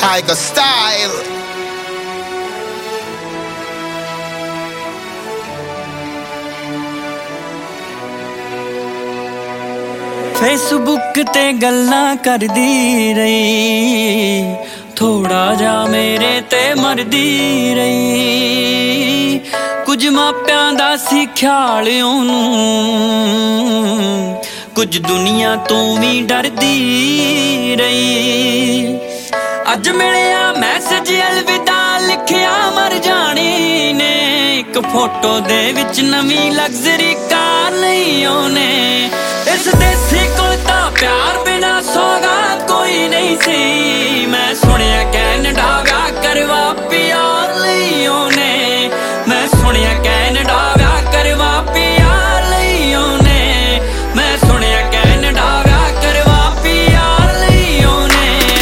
Tiger style. Facebook ते गल्लां करदी रही, थोड़ा जा मेरे ते मरदी रही। कुछ मापियां दा सी ख्याल ओनू, कुछ दुनिया तो भी डरदी रही। अज मिलिया मैसेज अलविदा लिखिया मर जानी ने, एक फोटो दे विच नवी लग्जरी कार लई ओने। इस देसी कोल तां प्यार बिना सौगात कोई नहीं सी। मैं सुनिया कैनेडा व्याह करवा प्यार लई ओने। मैं सुनिया कैनेडा व्याह करवा प्यार लई ओने। मैं सुनिया कैनेडा व्याह करवा प्यार लई ओने।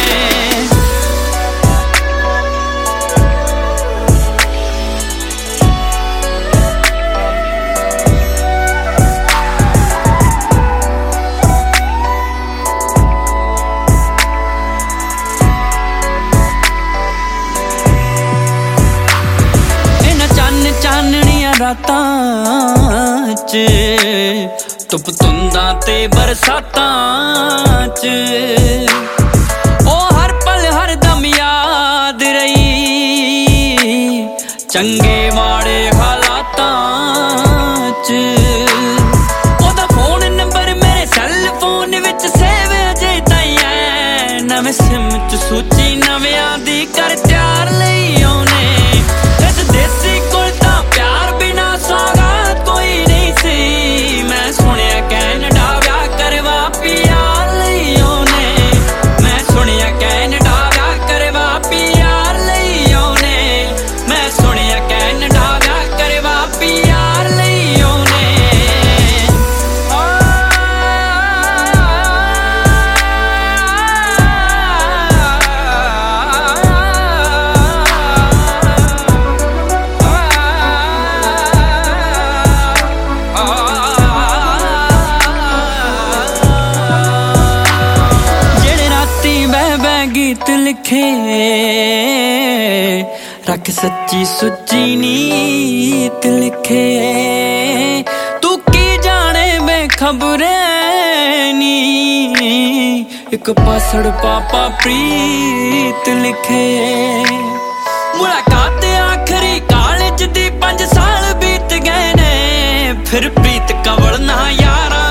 चाननिया रातां च, धुप धुंदां ते बरसातां च, ओ हर पल हर दम याद रही, चंगे माड़े हालातां च। ओदा फोन नंबर मेरे सैल फोन विच सेव अजे ताईं ऐ। नवें सिम च सूची नविआं दी कर त्यार लई ओने। इस देसी कोल तां प्यार बिना सौगात कोई नहीं सी। मैं सुनिया कैनेडा व्याह करवा प्यार लई ओने। मैं सुनिया कैनेडा व्याह करवा प्यार लई ओने। मैं सुनिया कैनेडा व्याह करवा प्यार लई ओने। गीत लिखे रख सच्ची सुच्ची नीत लिखे। तू की जाने बेखबरे नी, एक पासड़ पापा प्रीत लिखे। मुलाकात आखरी कॉलेज दी 5 साल बीत गए ने, फिर प्रीत कवल ना यारा